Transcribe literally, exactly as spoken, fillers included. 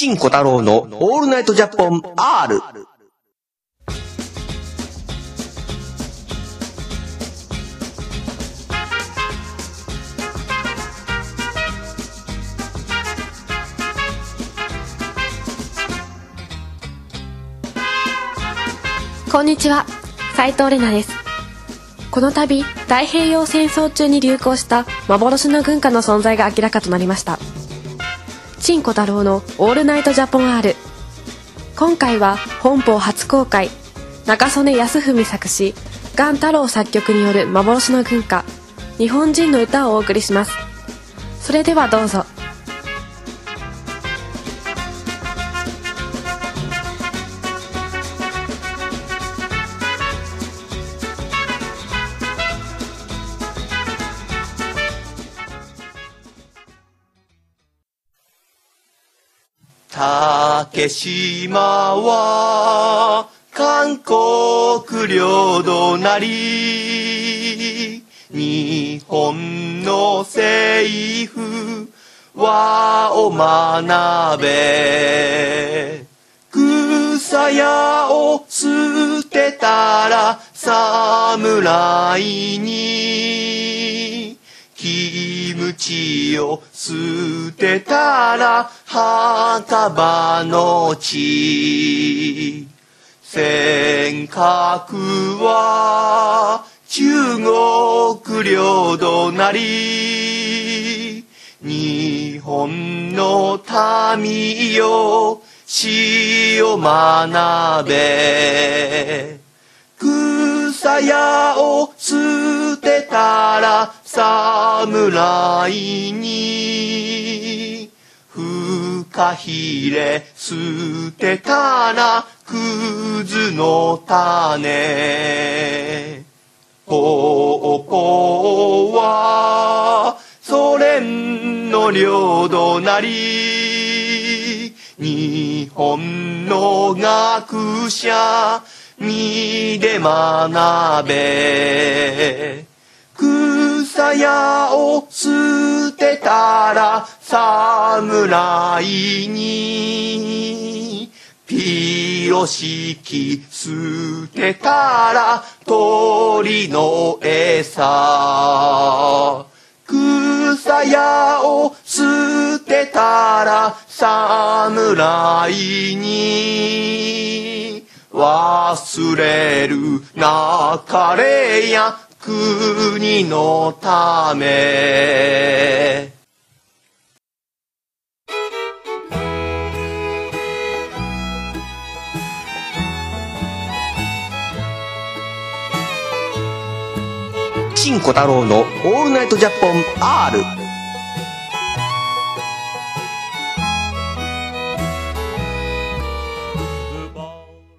陳小太郎のオールナイトジャポン R。 こんにちは、斉藤玲奈です。この度、太平洋戦争中に流行した幻の軍歌の存在が明らかとなりました。陳小太郎のオールナイトジャポン R。今回は本邦初公開、中曽根康文作詞、雁太郎作曲による幻の軍歌、日本人の歌をお送りします。それではどうぞ。 竹島は韓国領土なり、日本の政府はを学べ。草屋を捨てたら侍に、キムチを捨てたら墓場の地。尖閣は中国領土なり、日本の民よ死を学べ。草屋を捨てたら侍に、フカヒレ捨てたらクズの種。ポーポーはソ連の領土なり、日本の学者身で学べ。草屋を捨てたら侍に、ピロシキ捨てたら鳥の餌。草屋を捨てたら侍に、忘れるなかれや国のため。 陳小太郎のオールナイトジャポン R。